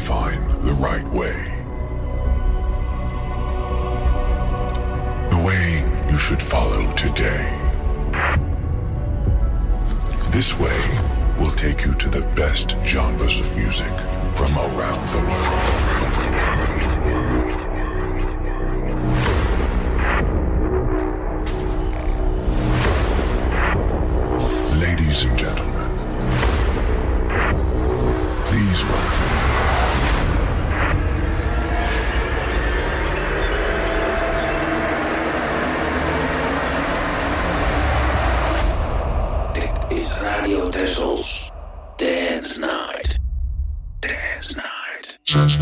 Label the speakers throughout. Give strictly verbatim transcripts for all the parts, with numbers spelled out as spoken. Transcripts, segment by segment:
Speaker 1: find the right way. The way you should follow today. This way will take you to the best genres of music from around the world. Ladies and gentlemen, please welcome.
Speaker 2: Dit is Radio Tessels. Dance Night. Dance Night.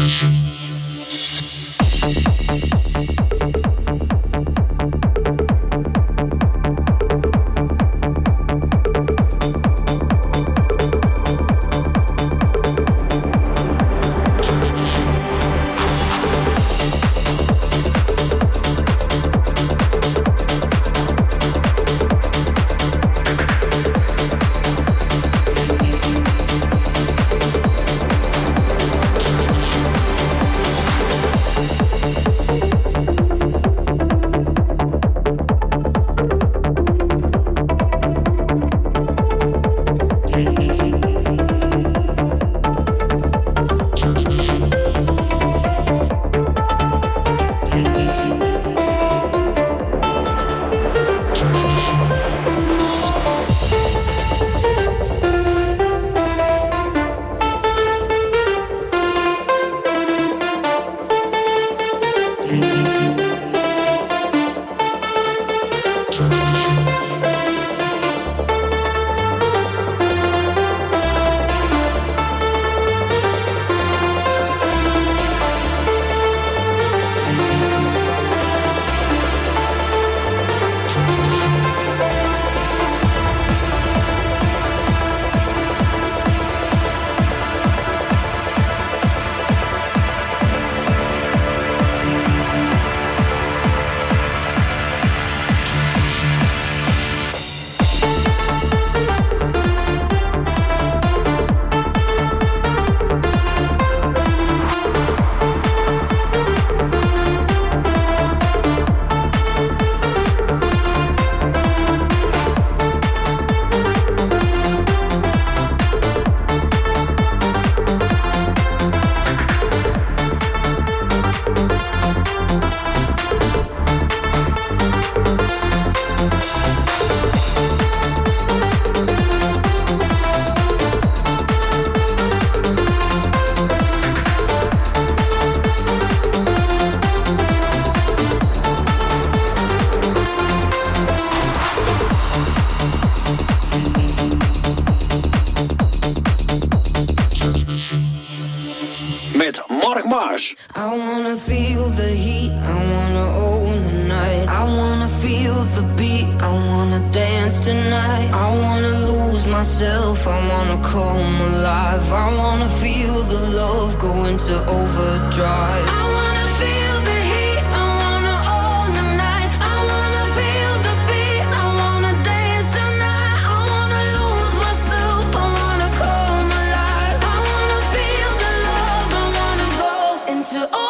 Speaker 3: I wanna feel the heat, I wanna own the night. I wanna feel the beat, I wanna dance tonight. I wanna lose myself, I wanna come alive. I wanna feel the love go into overdrive. I wanna feel the heat, I wanna own the night. I wanna feel the beat, I wanna dance tonight. I wanna lose myself, I wanna come alive. I wanna feel the love, I wanna go into overdrive.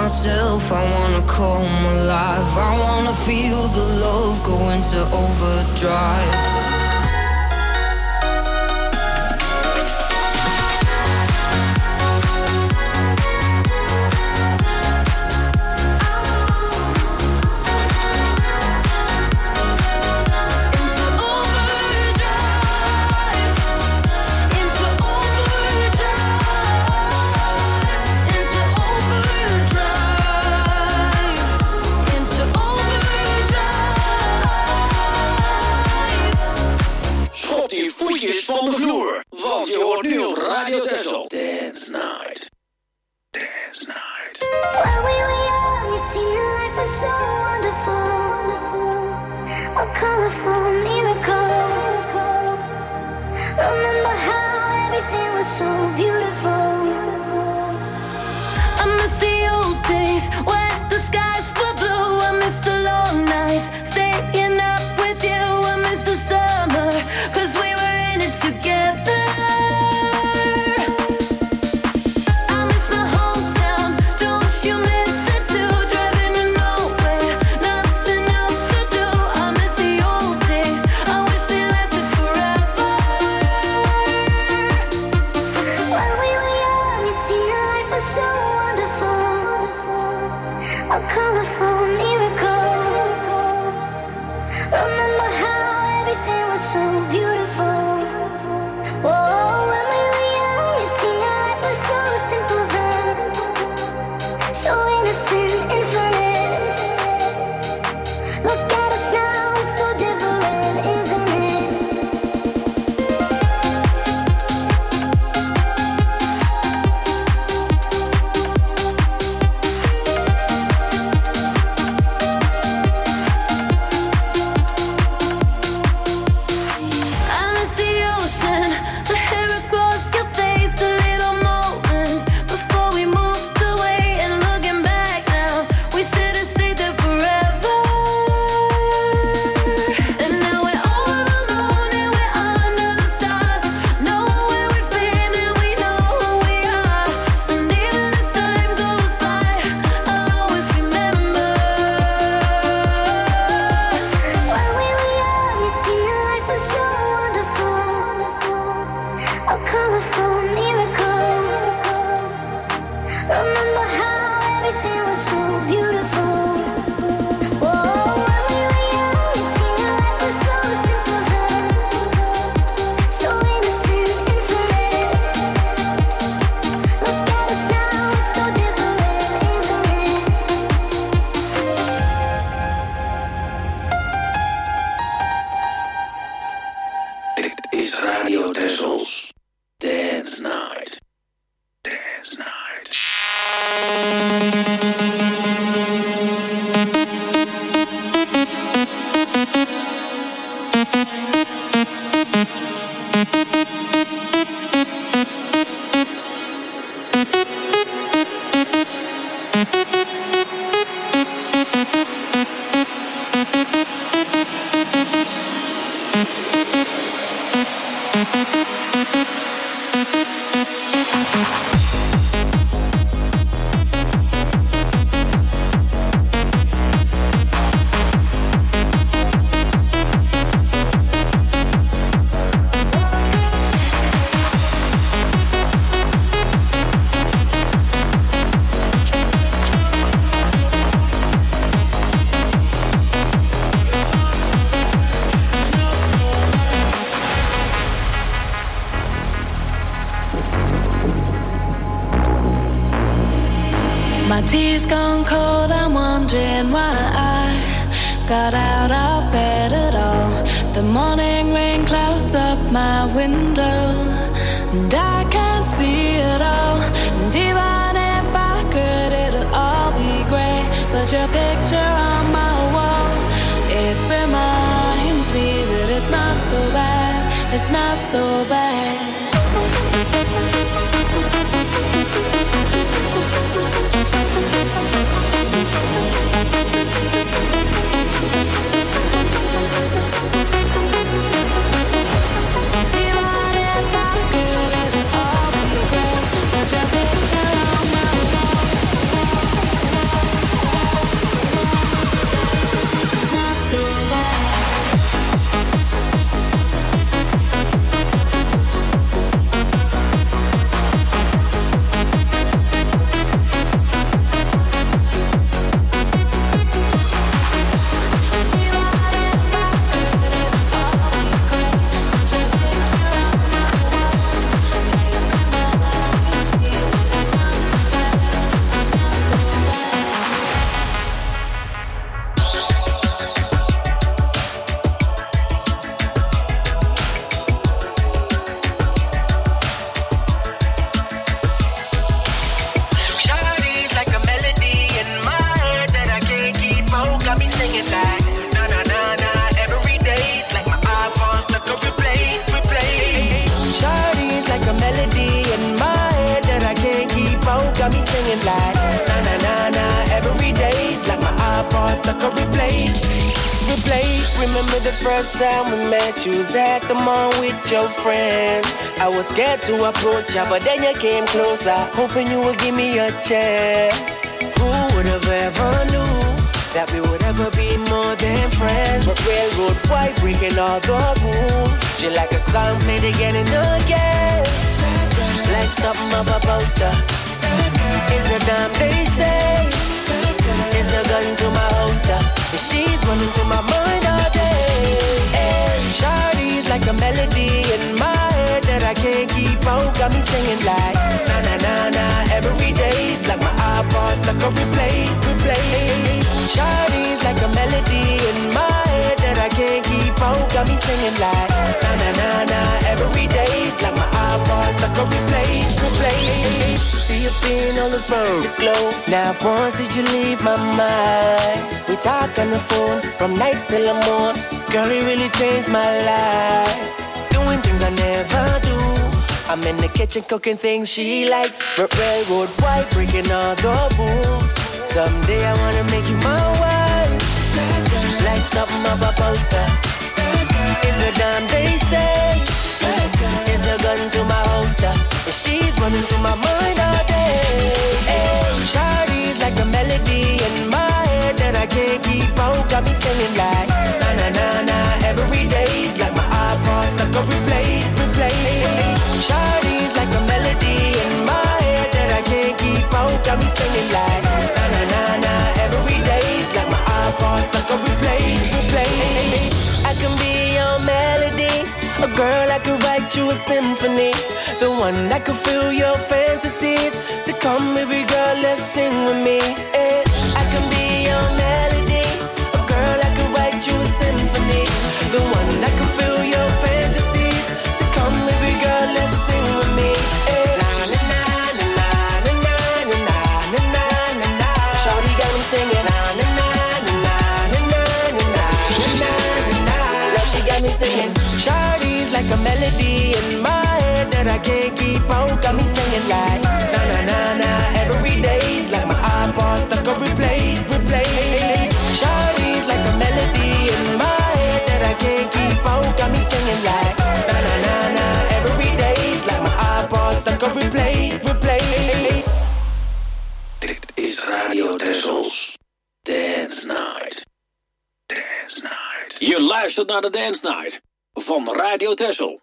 Speaker 3: myself, I wanna come alive. I wanna feel the love go into overdrive.
Speaker 2: Van de vloer, want je hoort nu op Radio Texel. Dance Night. Dance Night.
Speaker 4: When we were young, it seemed that life was so wonderful. A colorful miracle. Remember how everything was so beautiful. I miss the old days when the skies were blue. I miss the long nights, staying up with you. I miss the summer, 'cause we were together. I miss my hometown, don't you miss it too? Driving to nowhere, nothing else to do. I miss the old days, I wish they lasted forever. When we were young, it seemed that life was so wonderful. A colorful miracle. Remember how everything was so beautiful. Whoa, when we were young, it seemed that life was so simple then. So innocent, infinite. Look at us now, it's so different, isn't it? I miss the ocean, the hair across your face, the little moments before we moved away. And looking back now, we should have stayed there forever. And now we're over the moon and we're under the stars. Know where we've been and we know who we are. And even as time goes by, I'll always remember. When we were young, it seemed that life was so wonderful. A colorful miracle. Remember how everything was so beautiful. Whoa, when we were young, it seemed that life was so simple then. So innocent, infinite. Look at us now, it's so different, isn't it?
Speaker 2: Dit is Radio Texels. Dance Night. Dance Night.
Speaker 5: My tea's gone cold, I'm wondering why I got out of bed at all. The morning rain clouds up my window, and I can't see it all. And even if I could, it'll all be great. But your picture on my wall, it reminds me that it's not so bad, it's not so bad.
Speaker 6: iPod stuck on replay. Replay. Remember the first time we met, you was at the mall with your friend. I was scared to approach you, but then you came closer, hoping you would give me a chance. Who would have ever knew that we would ever be more than friends? But railroad white breaking all the rules. She like a song played again and again, like something of a poster. It's a damn they say. It's a gun to my holster, and she's running through my mind all day. Hey, Shawty's like a melody in my head that I can't keep out. Got me singing like na na na na every day's like my iPod stuck on replay, replay. Shawty's like a melody in my head that I can't keep out. Got me singing like na na na na every day's like my iPod stuck on replay, replay. See you being all around the globe. Now once did you leave my mind? We talk on the phone from night till the morning. Girl, it really changed my life. Doing things I never do. I'm in the kitchen cooking things she likes. Railroad white breaking all the rules. Someday I wanna make you my wife, like something of a poster. It's a damn they say. It's a gun to my holster, and she's running through my mind all day. Hey, Shawty's like a melody in my head that I can't keep out. Got me singing like na na na na every day's like my iPod stuck on replay, replay. Shawty's like a melody in my head that I can't keep out. Got me singing like na na na na every day's like my iPod stuck on replay, replay. I can be your melody, a girl I could write you a symphony, the one that could fill your fantasies. So come baby girl, let's sing with me. Yeah. I can be your melody, a girl I could write you a symphony, the one that could fill your fantasies. So come baby girl, let's sing with me. Yeah. Na na na na na na na na na na na. Shawty got me singing na na na na na na na na na na. Now she got me singing. Shawty's like a melody in my head that I can't keep out. Got me singing like na na na na every day's like my iPod stuck on replay, replay. Shawty's like a melody in my head that I can't keep out. Got me singing like na na na na every day's like my iPod stuck on replay, replay.
Speaker 2: Dit is Radio Tessels Dance Night. Dance Night. Je luistert naar de Dance Night van Radio Tessel.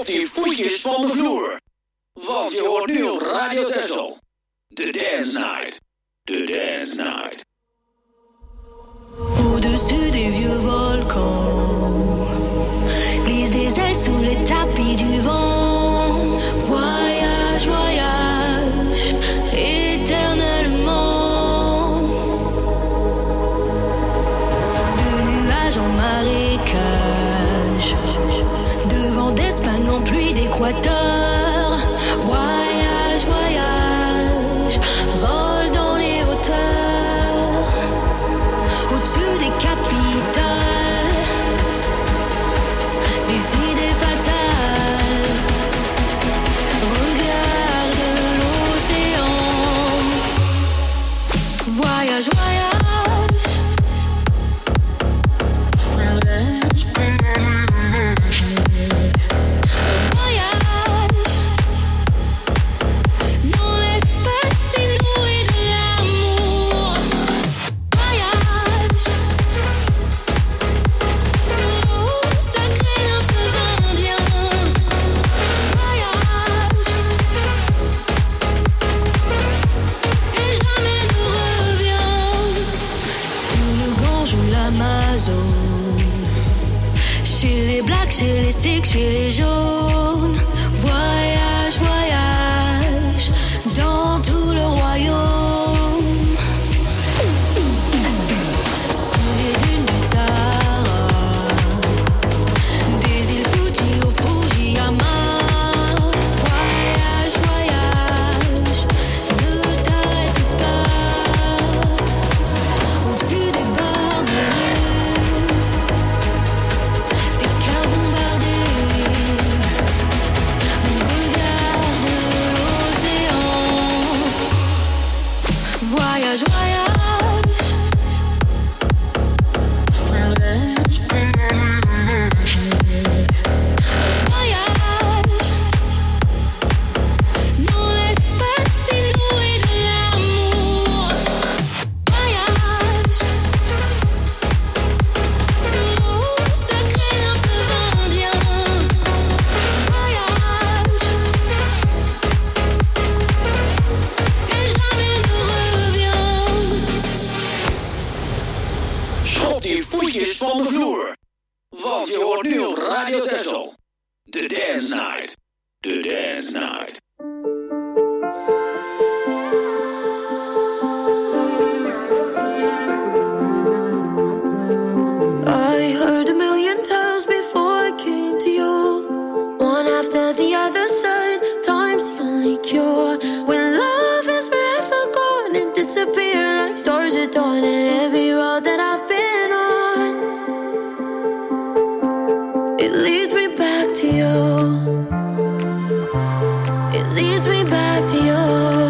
Speaker 2: Schop die voetjes van de vloer. Want je hoort nu op Radio Texel. The Dance Night. The Dance Night.
Speaker 5: Au-dessus des vieux volcans, glisse des ailes sous les tapis du vent. Voyage, voyage, éternellement. De nuages en marécage, de vent d'Espagne en pluie d'Équateur. Voyage, voyage, vol dans les hauteurs. Au-dessus des capitales, des idées fatales. Regarde l'océan. Voyage, voyage. Voyage dans l'espace inouï de l'amour. Voyage sur l'eau sacrée d'un fleuve indien. Voyage et jamais ne revient. Sur le Gange ou l'Amazone, chez les blacks, chez les sikhs, chez les jaunes. Voyage, voyage dans tout le royaume. Sous les dunes du Sahara, des îles Fuji au Fujiyama. Voyage, voyage, ne t'arrête pas. Au-dessus des barbelés, des cœurs bombardés. Regarde l'océan. Voyage, voyage. Voyage dans l'espace inouï de l'amour. Voyage sur l'eau sacrée d'un fleuve indien. Voyage et jamais ne revient.
Speaker 2: Schop die voetjes van de vloer. Want je hoort nu op Radio Texel. The Dance Night. The Dance Night.
Speaker 3: I heard a million times before I came to you. One after the other side, time's the only cure. When love is forever gone and disappear like stars at dawn. And every road that I've been on, it leads me back to you. It leads me back to you.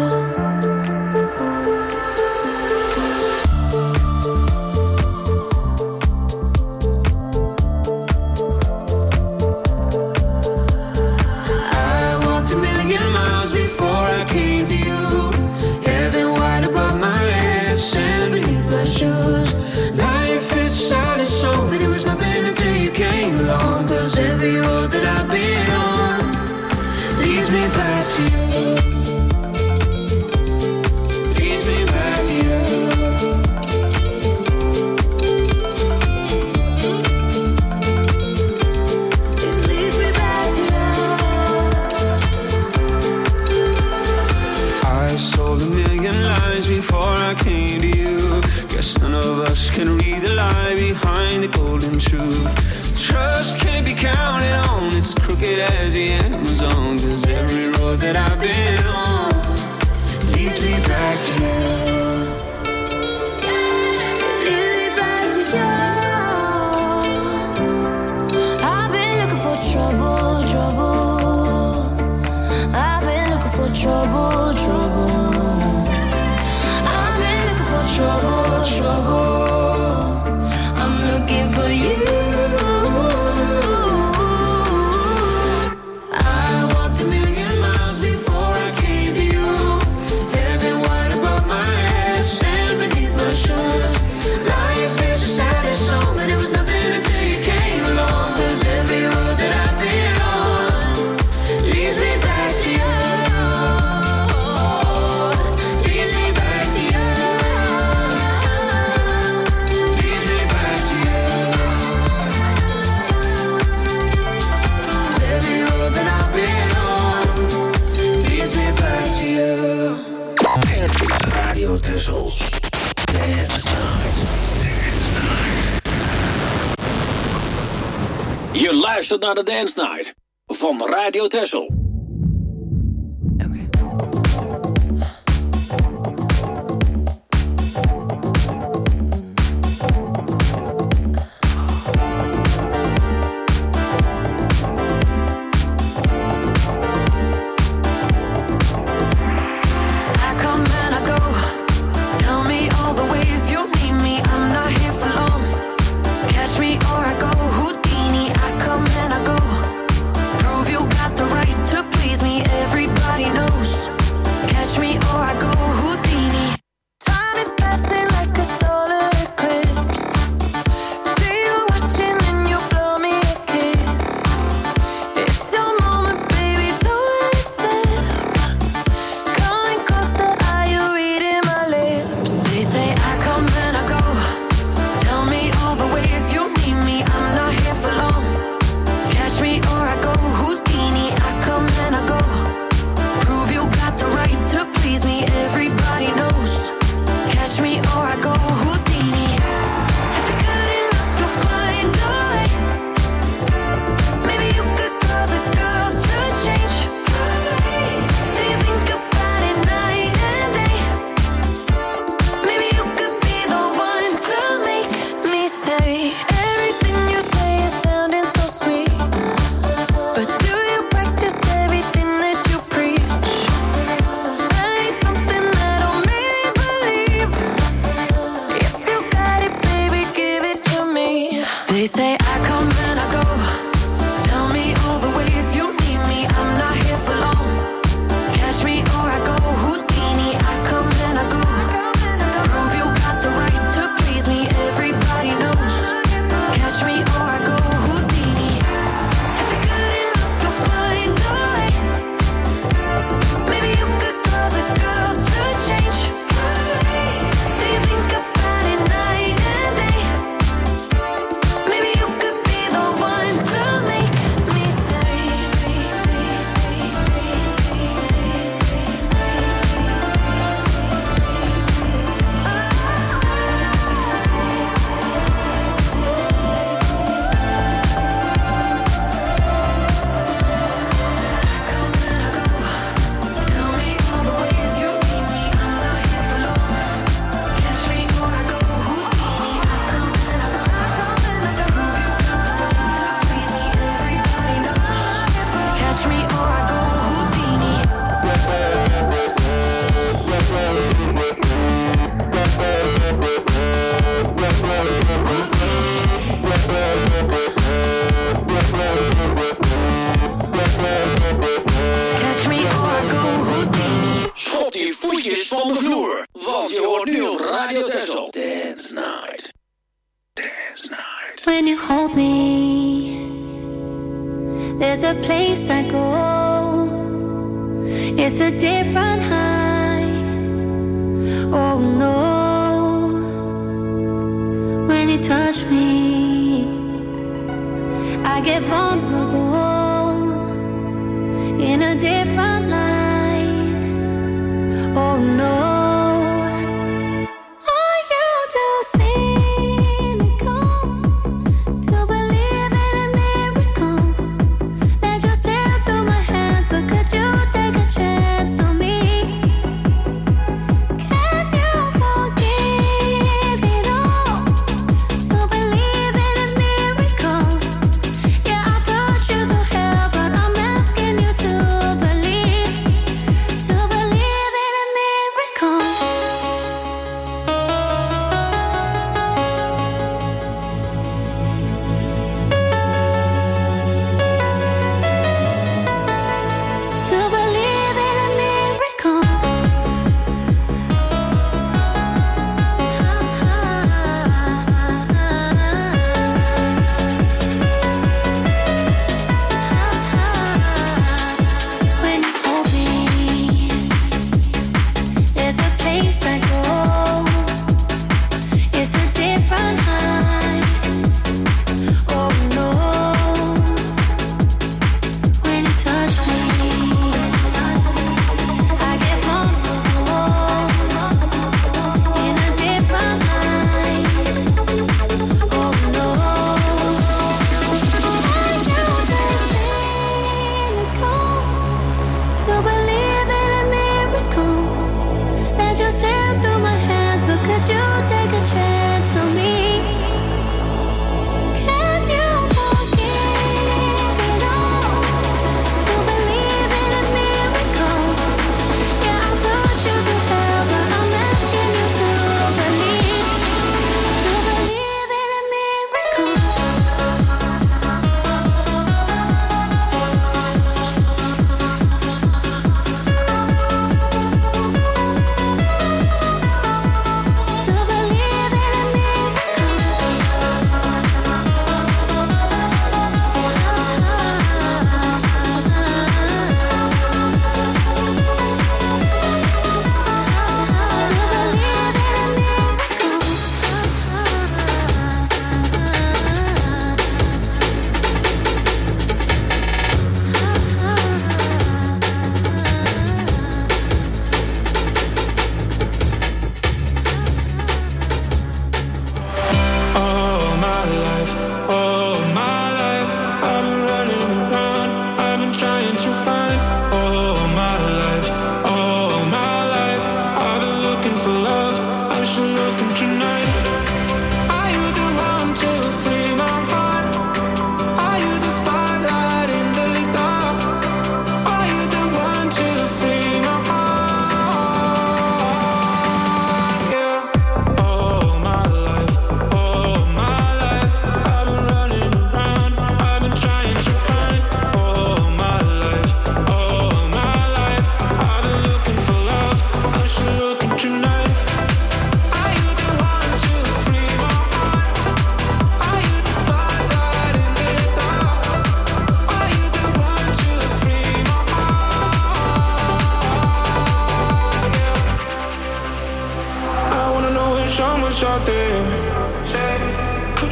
Speaker 3: I walked a million miles before I came to you. Heaven wide above my head, sand beneath my shoes. Life is sad and so, but it was nothing until you came along. Cause every road that I've been on leads me back to you. Leads me back to you. It leads me back to you.
Speaker 7: I sold a million lies before I came to you. Guess none of us can read the lie behind the golden truth. Trust can't be counted on, it's as crooked as the Amazon. Cause every road that I've been on leads me back to you.
Speaker 3: Lead me back to you. I've been looking for trouble, trouble. I've been looking for trouble, trouble. I've been looking for trouble, trouble. I'm looking for you. I walked a million miles before I came to you. Heaven wide above my head.
Speaker 2: Tessel's Dance Night. Dance Night. Je luistert naar de Dance Night van Radio Tessel.
Speaker 5: When you hold me, there's a place I go. It's a different high. Oh no. When you touch me, I get vulnerable in a different light. Oh no.
Speaker 3: I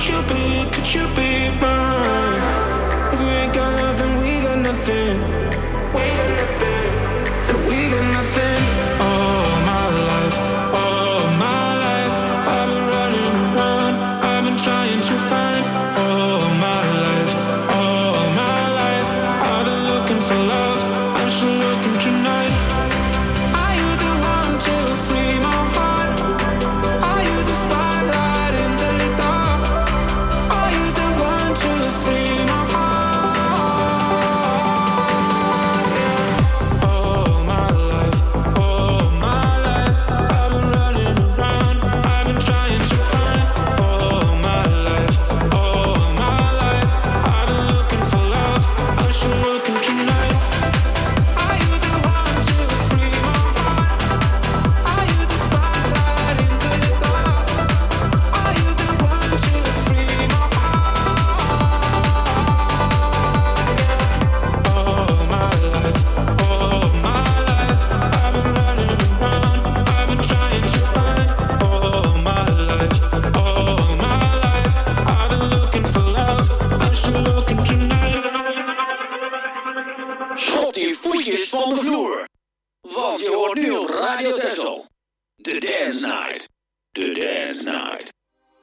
Speaker 7: you be, could you be mine? If we ain't got love, then we got nothing. Then we got nothing. All my life, all my life, I've been running around, I've been trying to find. All my life, all my life, I've been looking for love, I'm still looking tonight. Are you the one to free my heart? Are you the spotlight in the dark? Are you the one to free my heart? Yeah. All my life, all my life, I've been running around, I've been trying to find. All my life, all my life, I've been looking for love, I'm still looking tonight. Are you the one to free my heart? Are you the spotlight in the dark? Are you the one to free my heart? All my life, all my life, I've been running around, I've been trying to find. All my life, all my life, I've been looking for love, I'm still looking tonight.
Speaker 2: Schot die voetjes van de vloer. Want je hoort nu op Radio Texel. The Dance Night. The Dance Night.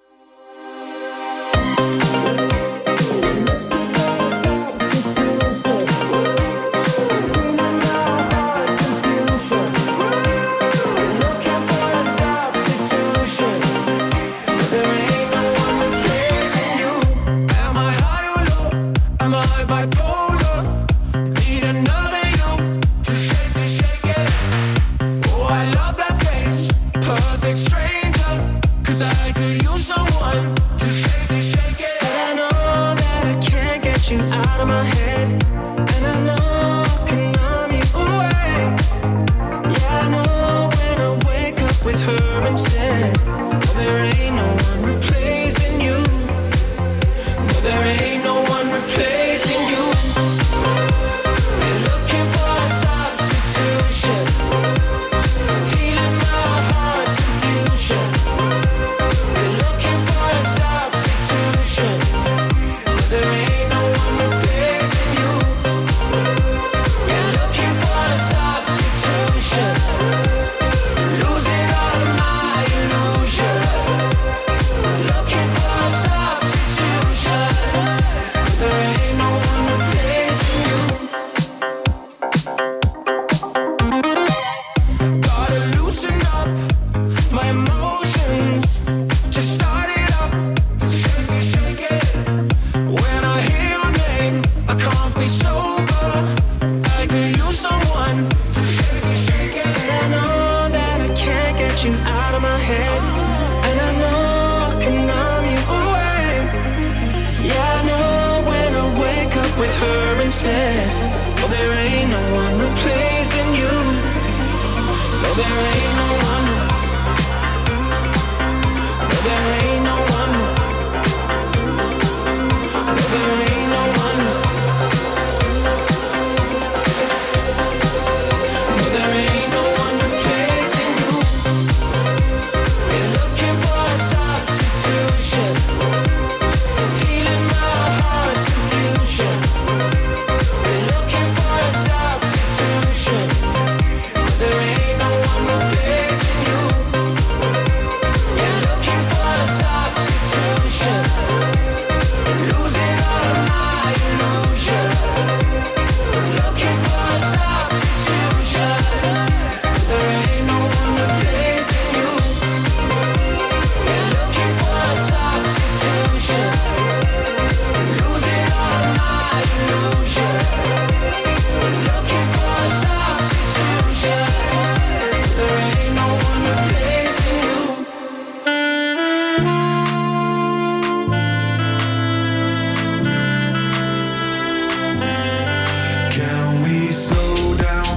Speaker 7: Am I high or low? Am I bipolar? Need another you to shake it, shake it. Oh, I love that face, perfect stranger. 'Cause I could use someone to shake it, shake it. And I know that I can't get you out of my head. And I know I can numb you away. Yeah, I know when I wake up with her instead. Oh, there ain't no one replacing you. No, there ain't no one replacing you. They're looking for a substitution, healing my heart's confusion. They're looking for a substitution. No, there ain't no one replacing you. They're looking for a substitution, losing all of my illusion. Looking for a substitution. There ain't no one replacing you. Gotta loosen up my emotions. Just start it up, shake it, shake it. When I hear your name, I can't be sober. I could use someone to shake it, shake it. And I know that I can't get you out of my head. And I know I can numb you away. Yeah, I know when I wake up with her instead. Oh, there ain't no one replacing you. No, there ain't no one. No, there ain't no one. No, there ain't no one. No, there ain't no one replacing you. They're looking for a substitution, healing my heart's confusion. They're looking for a substitution. There ain't no one replacing you. They're looking for a substitution, losing all of my illusion. Looking for a substitution. There ain't no one replacing you. They're looking for a substitution, losing all of my illusion. Looking for a substitution. There ain't no one replacing you. Can we slow down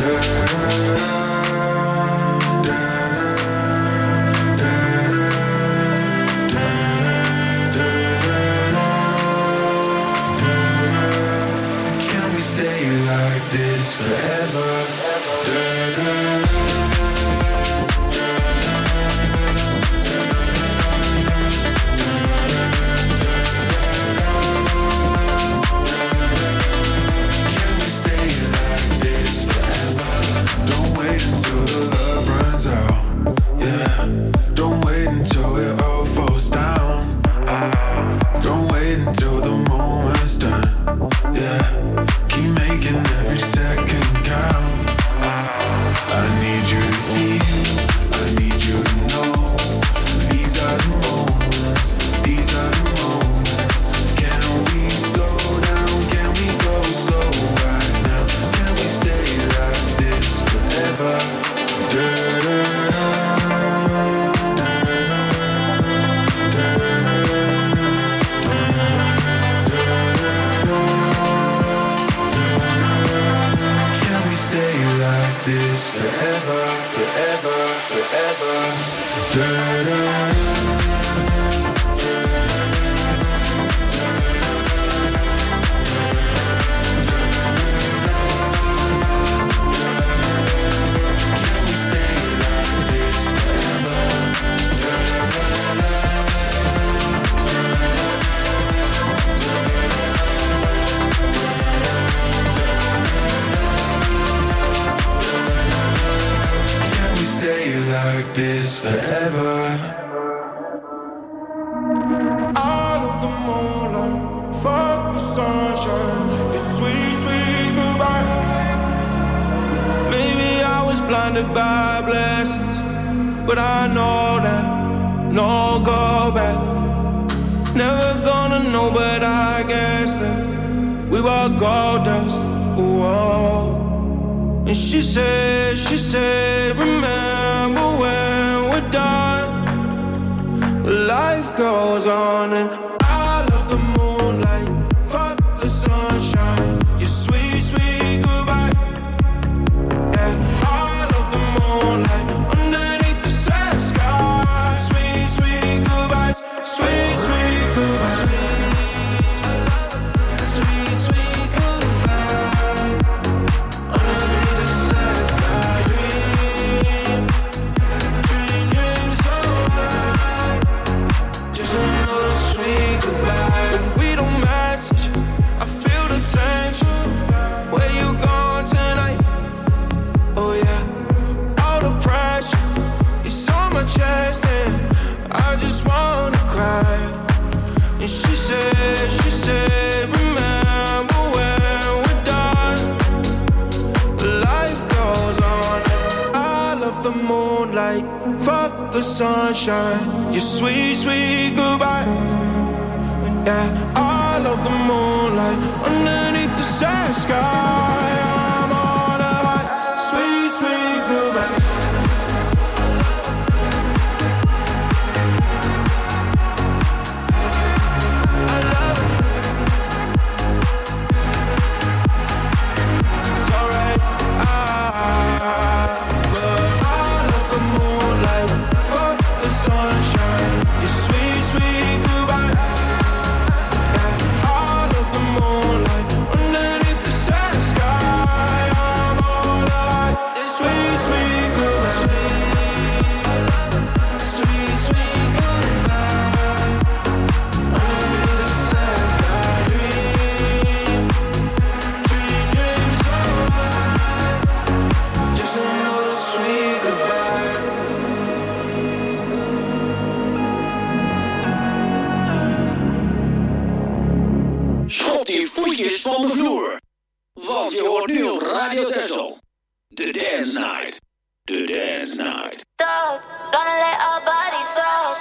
Speaker 2: van de vloer. Want je hoort nu op Radio Texel. The Dance Night. The Dance Night.
Speaker 3: Gonna let our bodies talk.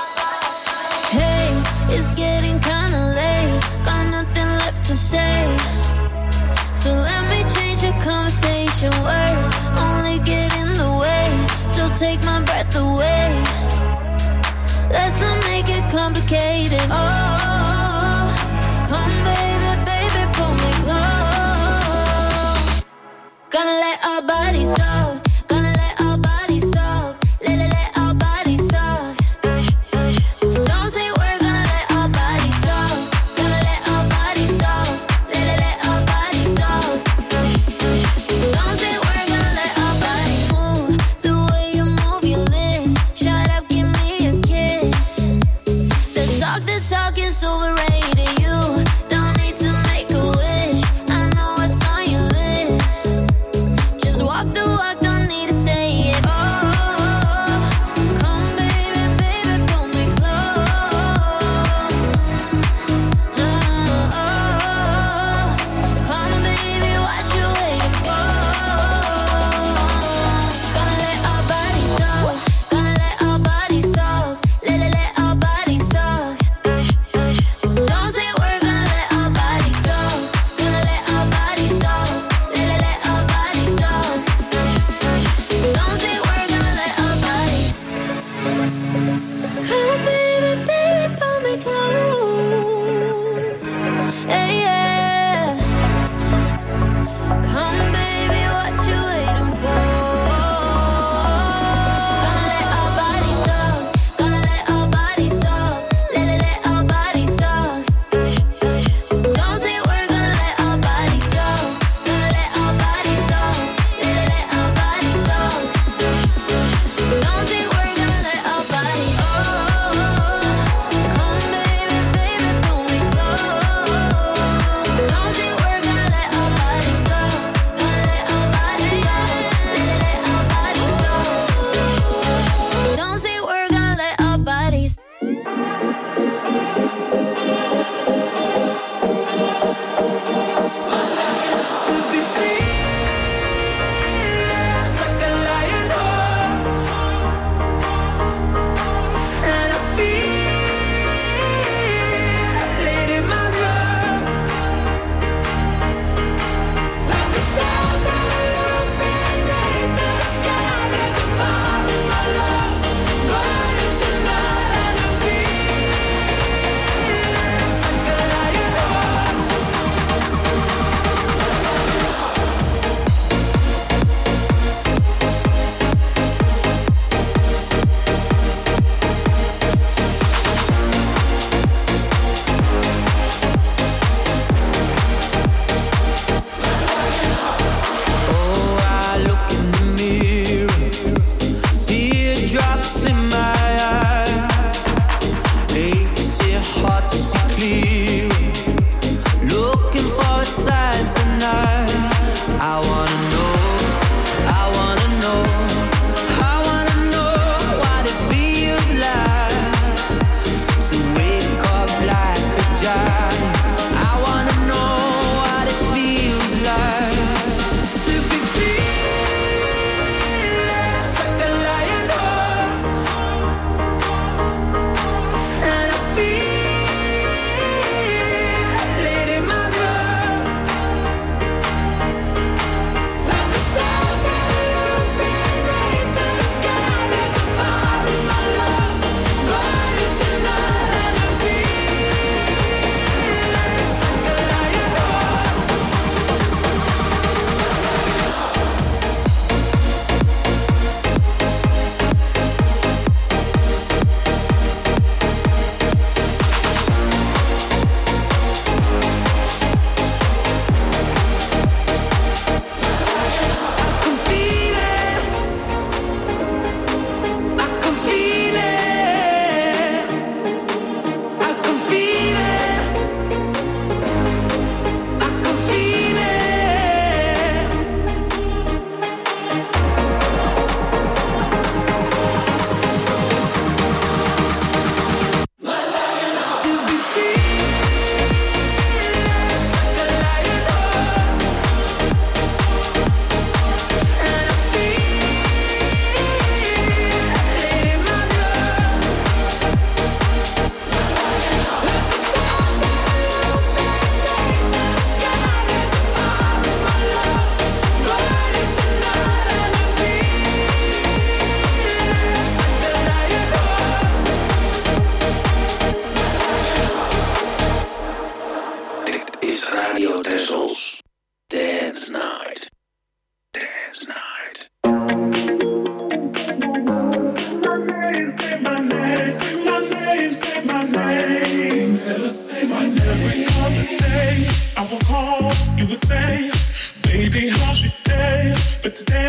Speaker 3: Hey, it's getting kinda late. Got nothing left to say. So let me change the conversation. Words only get in the way. So take my breath away. Let's not make it complicated. Oh, come baby, baby, pull me close. Gonna let our bodies talk. Gonna let our bodies talk. Let, let, let our bodies talk. Don't say we're gonna let our bodies talk. Gonna let our bodies talk. Let, let, let our bodies talk. Don't say we're gonna let our bodies move. The way you move your lips. Shut up, give me a kiss. The talk, the talk is overrated. You don't need to make a wish. I know what's on your list. Just walk the walk.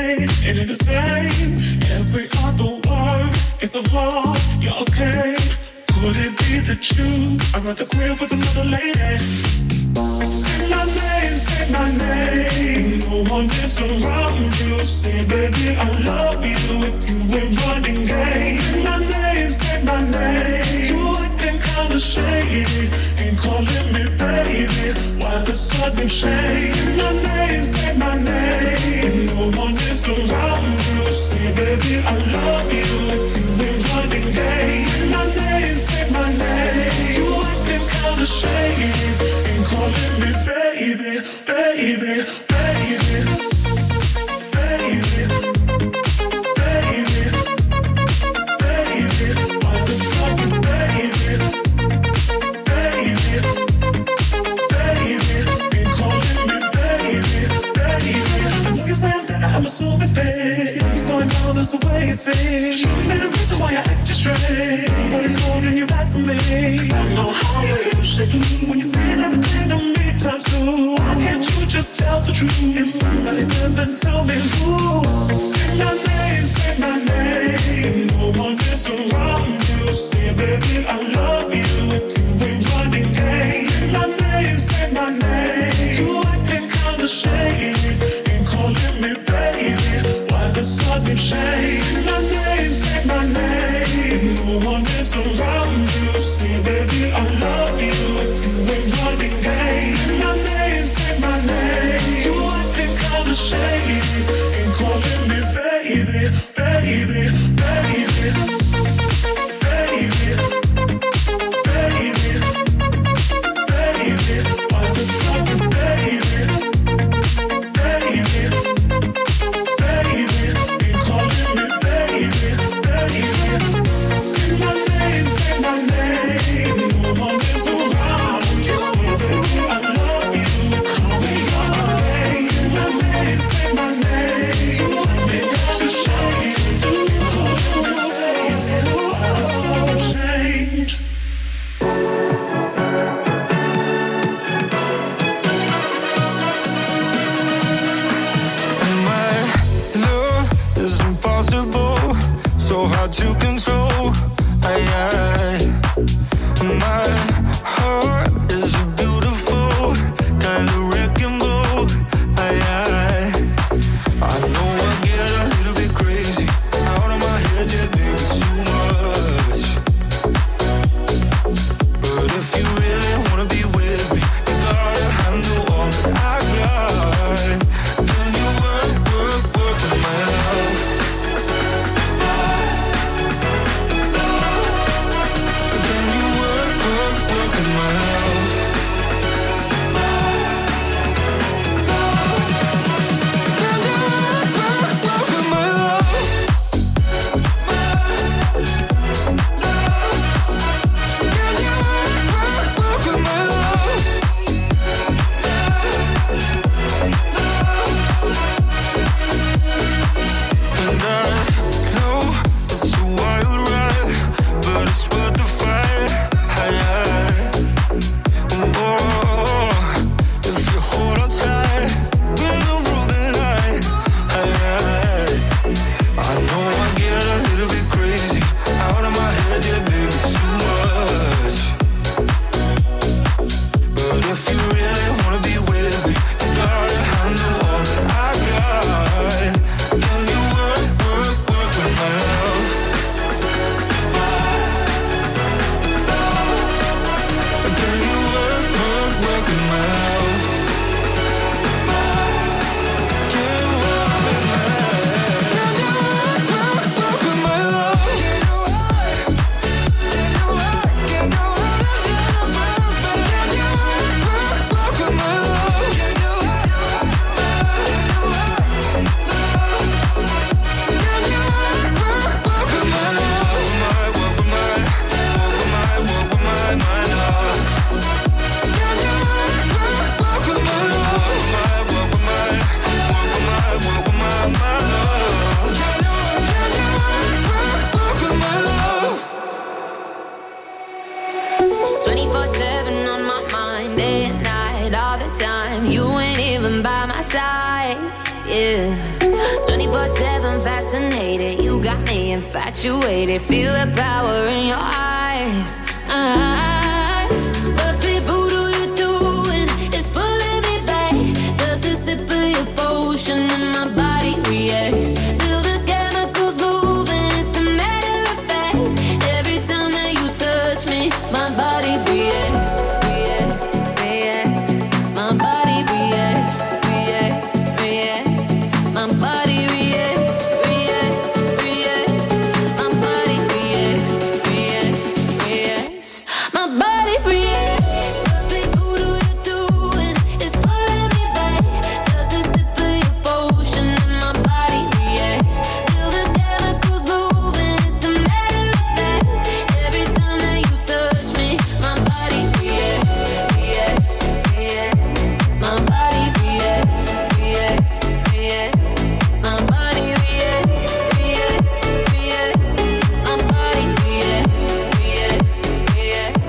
Speaker 8: way, it ain't the same. Every other word is so hard, you're okay. Could it be that you are at the crib with another lady? Say my name, say my name. No one is around you. Say, baby, I love you if you ain't running game. Say my name, say my name. You acting kinda shady, ain't calling me baby. Why the sudden change? Say my name, say my name. No one is around you. Say, baby, I love you if you ain't running game. Say my name, say my name. You acting kinda shady, ain't calling me baby, baby, baby, baby, baby, baby. Why the sudden baby, baby, baby, ain't calling me baby, baby. I know you're saying that I'm assuming things. Something's going on, that's the way it seems. Ain't a reason why I act just straight. Nobody's holding you back from me. 'Cause I know how you usually do when you're saying everything to me times two. Why can't you just tell the truth? If somebody said, then tell me who. Say my name, say my name. No one is around you. Say, baby, I love you if you ain't running game. Say my name, say my name. You acting kinda shady, ain't calling me baby. Why the sudden change? Say my name, say my name. No one is around you. Say, baby, I love you if you ain't running game. Say my name, say my name. You acting kinda shady, ain't calling me baby, baby, baby, baby, baby, baby. Why the sudden baby, baby, baby, ain't calling me baby, baby. Say my name, say my name. No one is around you. Say, baby, I love you. Call me on the way. Say my name, say my name. You acting kinda shady, ain't calling me baby. Why the sudden change?
Speaker 7: My love is impossible, so hard to control. I, I, my heart is a beautiful kind of wrecking ball. I, I, I know I get a little bit crazy, out of my head, yeah, baby, too much. But if you really wanna be with me, you gotta handle all that I got. Can you work, work, work with my love?
Speaker 3: twenty-four seven fascinated, you got me infatuated. Feel the power in your eyes, eyes. Must be voodoo you're doing, it's pulling me back. Does a sip of your potion and my body reacts? Feel the chemicals moving, it's a matter of fact. Every time that you touch me, my body reacts, reacts, reacts. My body reacts, reacts, reacts. My body reacts, reacts, reacts. My body reacts, reacts, reacts. My body reacts. Must be voodoo you're doing, it's pulling me back. Does a sip of your potion and my body reacts? Feel the chemicals moving, it's a matter of fact. Every time that you touch me, my body reacts, reacts, reacts. My body reacts, reacts, reacts. My body reacts, reacts, reacts. My body reacts, reacts, reacts.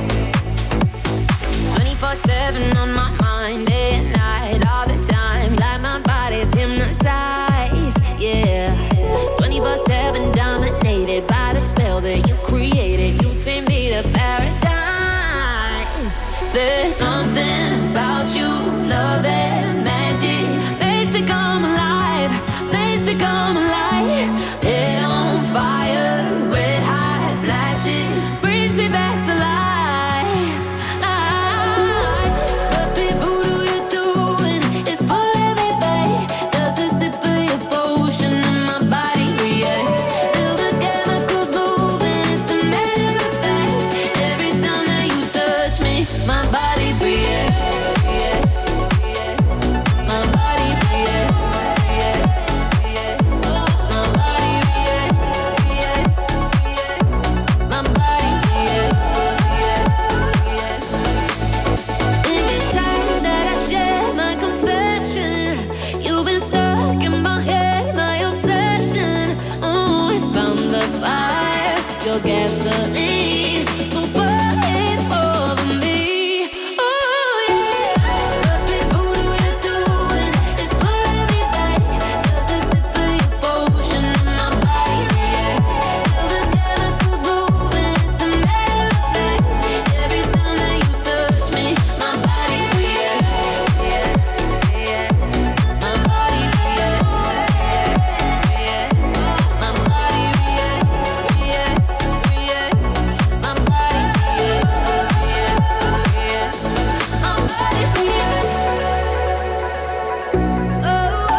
Speaker 3: twenty-four seven on my mind, day and night, all the time. Like my body's hypnotized, yeah. twenty-four seven dominated by the spell that you created. You take me to paradise. There's something about you, love and magic. Makes me come alive, makes me come alive. Head on fire, red hot flashes, brings me back to life, life. Must be voodoo you're doing, it's pulling me back. Does a sip of your potion and my body reacts? Feel the chemicals moving, it's a matter of fact. Every time that you touch me, my body reacts, reacts, reacts. My body reacts, reacts, reacts. My body reacts, reacts, reacts. My body reacts, reacts, reacts. Think it's time that I share my confession. You've been stuck in my head, my obsession. Oh, I found the fire, your gasoline. So burn it over me. Oh yeah. Must be voodoo you're doing, it's pulling me back. Does a sip of your potion and my body reacts? Feel the chemicals moving, it's a matter of fact. Every time that you touch me, my body reacts, reacts, reacts. My body reacts, reacts, reacts. My body reacts, reacts, reacts. My body reacts, reacts, reacts. My body reacts. Oh,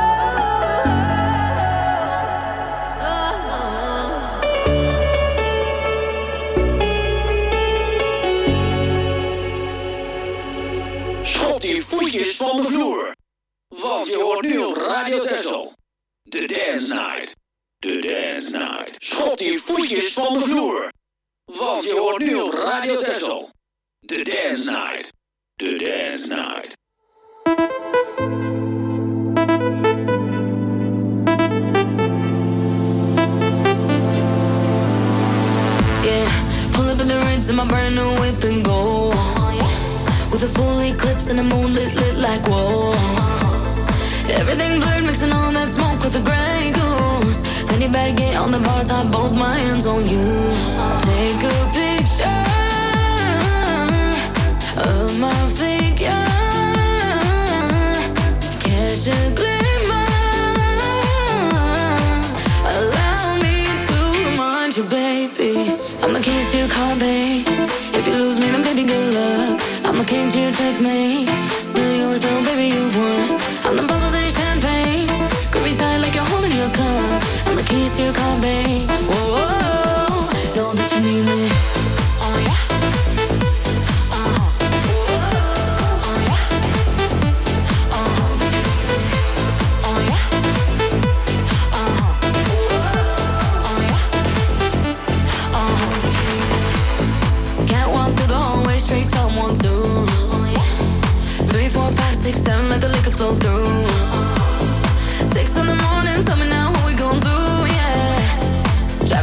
Speaker 2: Schop die voetjes van de vloer. Want je hoort nu op Radio Texel. The Dance Night. The Dance Night. Schop die voetjes van de vloer. Want je hoort nu op Radio Texel. The Dance Night. The Dance Night.
Speaker 3: Yeah, pull up in the rinse in my brand new whip and go. With a full eclipse and the moon lit, lit like whoa. Everything blurred, mixing all that smoke with the Grey Goose. Fanny baggy on the bar top, both my hands on you. Take a picture of my figure. Catch a glimmer. Allow me to remind you, baby, I'm the keys to your car, babe. If you lose me, then baby, good luck. I'm the king to your checkmate. Still yours though, baby, you've won. I'm the bubbles in your champagne. Grip me tight like you're holding your cup. I'm the keys to your car, babe. Whoa, whoa, whoa. Know that you need me. Oh yeah. Uh-huh. Oh yeah. Uh-huh. Oh yeah. Uh-huh. Oh yeah. Uh-huh. Can't walk through the hallway straight to one, two. Three, four, five, six, seven, let the liquor flow through. Six in the morning, tell me now what we gon' do, yeah. Try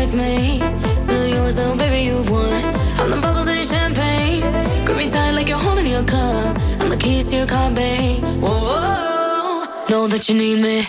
Speaker 3: like me. Still yours though, baby, you've won. I'm the bubbles in your champagne. Grip me tight like you're holding your cup. I'm the keys to your car, babe. Whoa, whoa, know that you need me.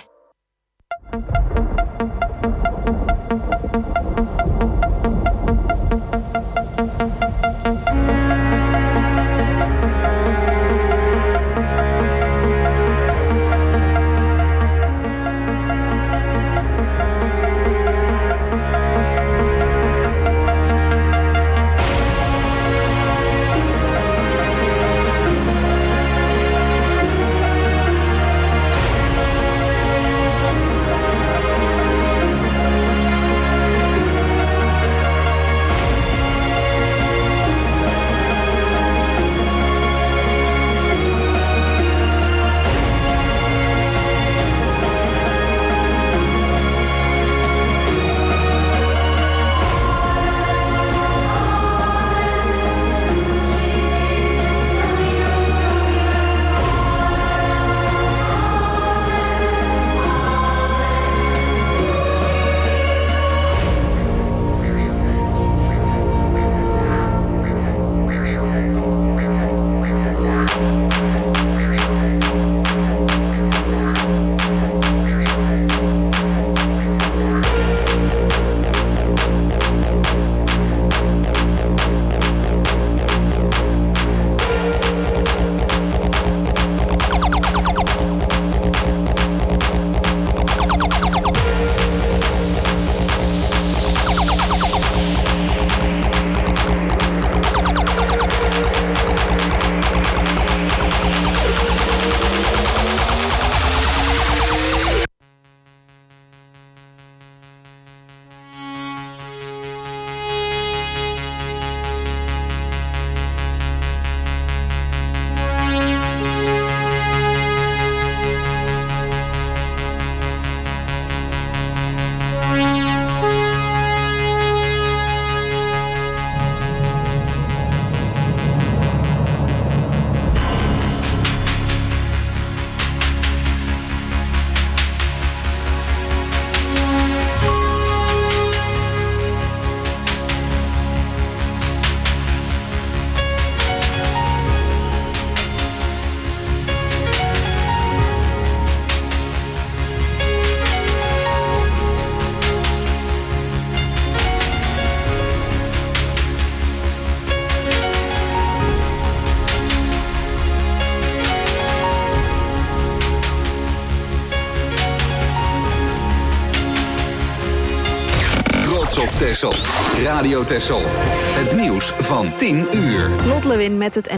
Speaker 9: Texel. Radio Texel. Het nieuws van tien uur.
Speaker 10: Lot Lewin met het